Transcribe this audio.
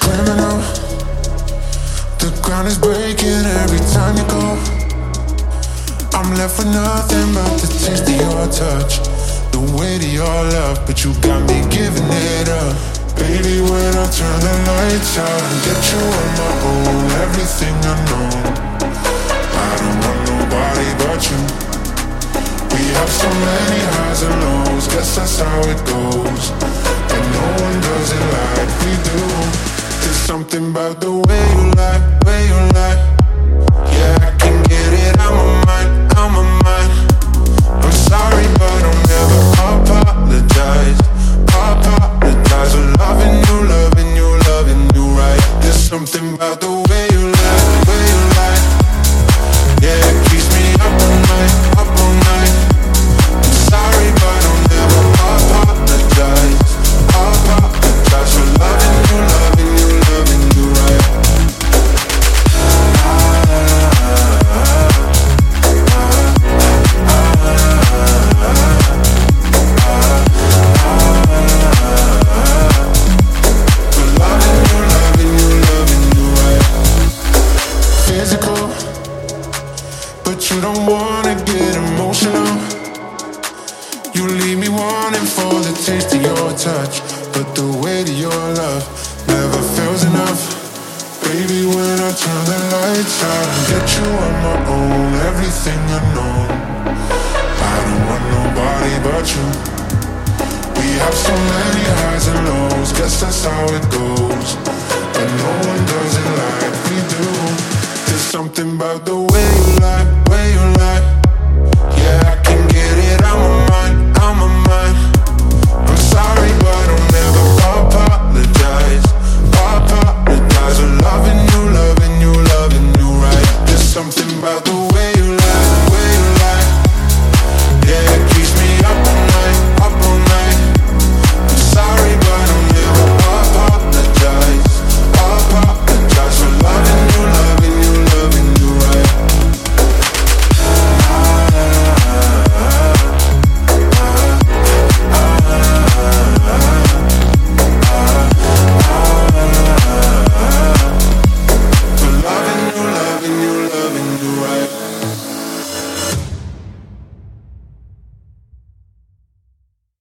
criminal. The ground is breaking every time you go. I'm left with nothing but the taste of your touch, the weight of your love, but you got me giving it up. Baby, when I turn the lights out and get you on my own, everything I know, I don't want nobody but you. We have so many highs and lows, guess that's how it goes, and no one does it like we do. There's something about the way you lie, way you lie. Yeah, I can get it out my mind, out my mind. I'm sorry, but I'll never apologize, apologize for loving you, loving you, loving you right. There's something about the way you lie, way you lie. Yeah, it keeps me up all night, up all night. I'm sorry, but I'll never apologize, apologize for loving you, loving you, loving you right. You don't wanna get emotional. You leave me wanting for the taste of your touch, but the weight of your love never feels enough. Baby, when I turn the lights out and get you on my own, everything I know, I don't want nobody but you. We have so many highs and lows, guess that's how it goes, but no one does it like we do. There's something about the